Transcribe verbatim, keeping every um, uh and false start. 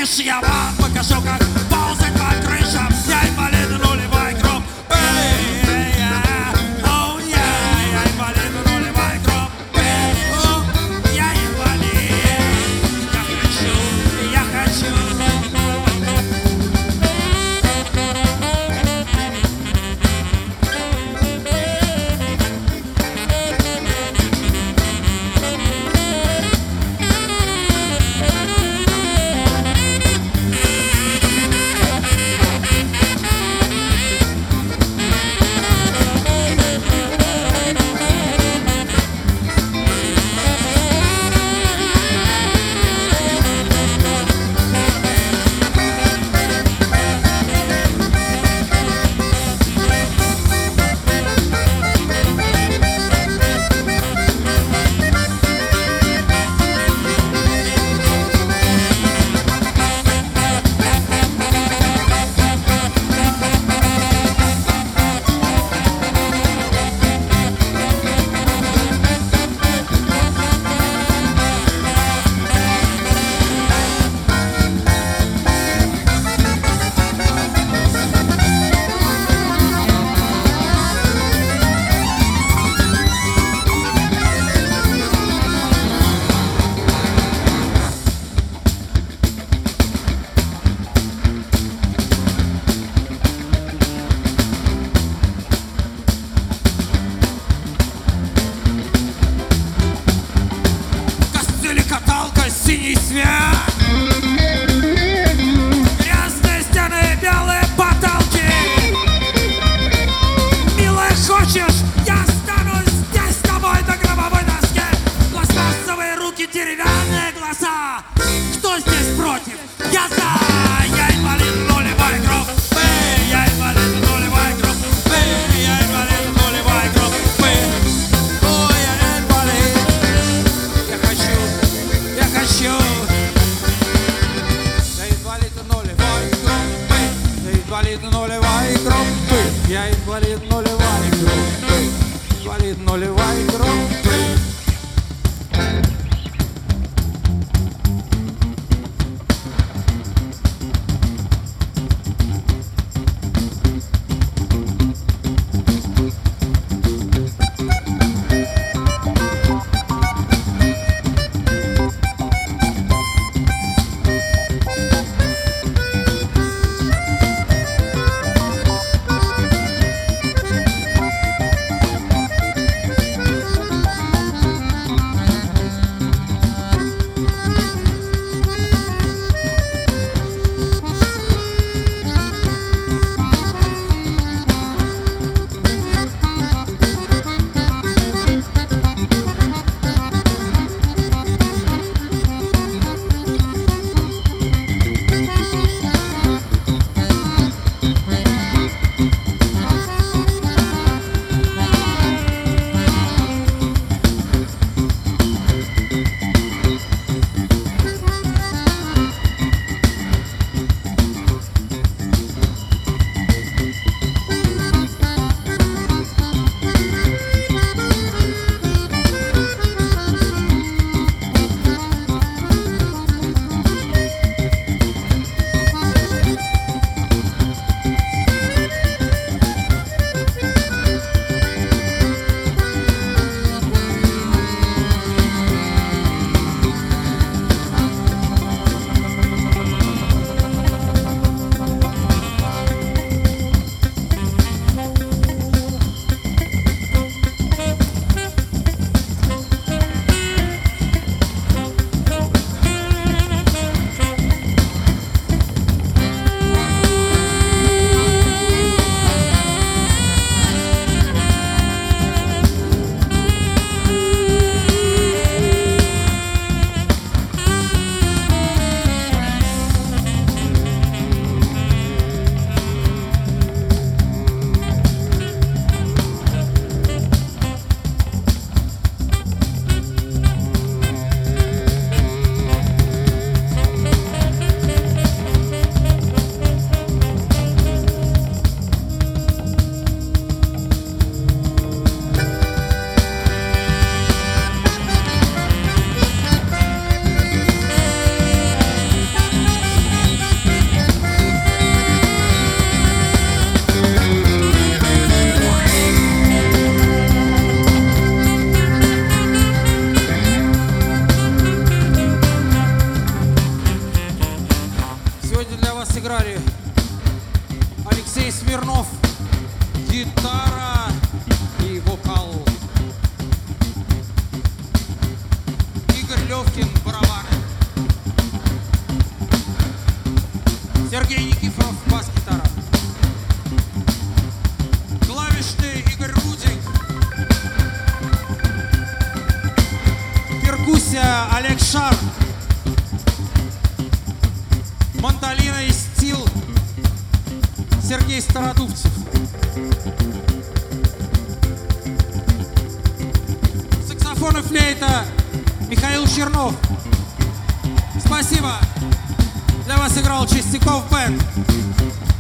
Хочешь, я вам покажу, как ползать по крышам. Я инвалид, нулевой групп. Эй, я, оу, я, я инвалид, нулевой групп. Оу, я инвалид. Я хочу, я хочу. Синий свет, грязные стены, белые потолки. Милая, хочешь, я останусь здесь с тобой на гробовой доске. Пластмассовые руки, деревянные глаза. Кто здесь против? Я за. Я инвалид нулевой группы. Я инвалид нулевой группы. Я инвалид нулевой группы. Ой, я инвалид. Я хочу. Я хочу. Я инвалид нулевой группы. Я инвалид нулевой группы. Я инвалид нулевой группы. Инвалид нулевой группы. Сегодня для вас играли Алексей Смирнов, гитара и вокал, Игорь Левкин, барабаны, Сергей Никифоров, бас-гитара, клавишный Игорь Рудик, перкуссия Олег Шар, мандолина и стил Сергей Стародубцев. Саксофон и флейта Михаил Чернов. Спасибо. Для вас играл Чистяков бэнд.